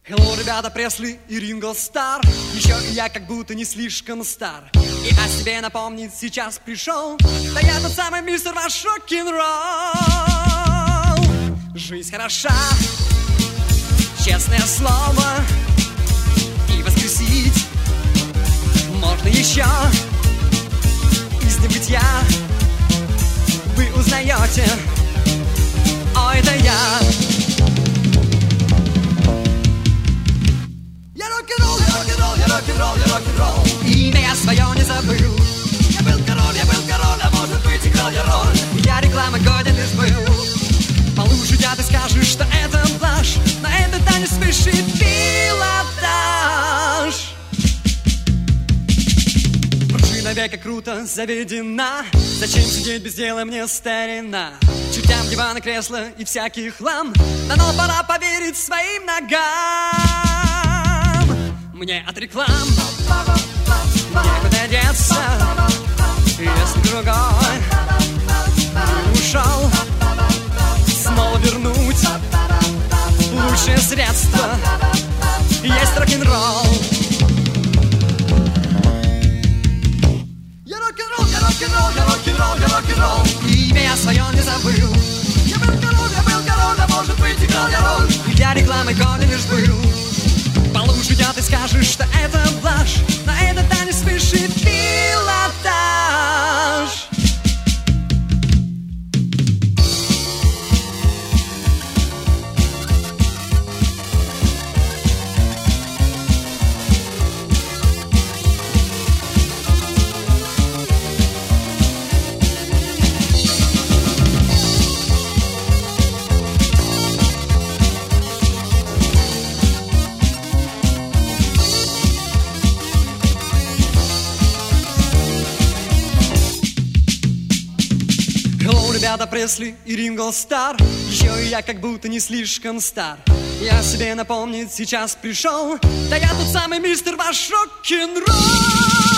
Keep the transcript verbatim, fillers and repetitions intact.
Hello, ребята, Пресли и Ринго Стар. Еще и я как будто не слишком стар. И о себе напомнить сейчас пришел. Да я тот самый мистер ваш рок-н-ролл. Жизнь хороша, честное слово. И воскресить можно еще. Из небытия вы узнаете: о, это я. Я рок-н-ролл, я рок-н-ролл, я рок-н-ролл, я рок-н-ролл. Имя я свое не забыл. Я был король, я был король, а может быть играл я роль. Я реклама годен лишь был. Получше ты скажешь, что это блажь. На этот танец спешит пилотаж. Пружина века круто заведена. Зачем сидеть без дела мне, старина? Чутям дивана, кресла и всякий хлам. Да но пора поверить своим ногам. Мне от реклам некуда деться, если другой ушел. Снова вернуть лучшее средство есть рок-н-ролл. Я рок-н-ролл, я рок-н-ролл, я рок-н-ролл, я рок-н-ролл. Имя я свое не забыл. Я был король, я был король, а может быть играл я роль. Я рекламой годен лишь был. Получше ты скажешь, что это блажь. На этот танец спешит пилотаж. Ребята, Пресли и Ринго Стар. Еще и я как будто не слишком стар. Я себе напомнить сейчас пришел. Да я тот самый мистер ваш рок-н-ролл.